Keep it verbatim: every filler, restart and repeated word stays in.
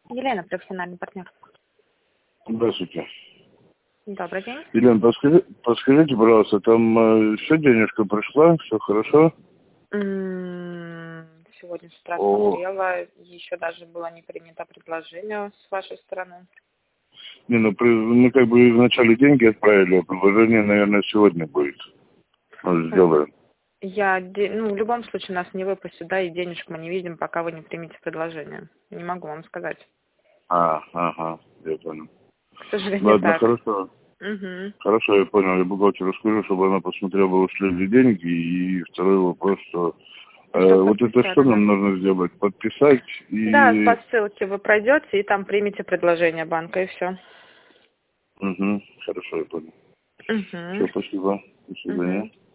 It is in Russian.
Елена, профессиональный партнер. Здравствуйте. Добрый день. Елена, подскажи, подскажите, пожалуйста, там э, все денежка пришла, все хорошо? М, Сегодня с утра О, смотрела, еще даже было не принято предложение с вашей стороны. не, ну при- мы как бы вначале деньги отправили, а предложение, наверное, сегодня будет. Ну, сделаем. Я, де- ну, в любом случае нас не выпустят, да, и денежек мы не видим, пока вы не примете предложение. Не могу вам сказать. А, ага, я понял. К сожалению, Ладно, так. хорошо. Угу. Хорошо, я понял. Я бухгалтеру скажу, чтобы она посмотрела, ушли ли деньги. И второй вопрос, что э, Что вот это что подписали, да? нам нужно сделать? Подписать Да, и... по ссылке вы пройдете и там примете предложение банка, и все. Угу, хорошо, я понял. Все, Угу. спасибо. До Угу. свидания.